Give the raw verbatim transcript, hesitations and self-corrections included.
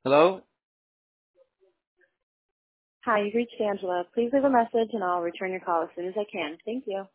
Hello? Hi, you've reached Angela. Please leave a message and I'll return your call as soon as I can. Thank you.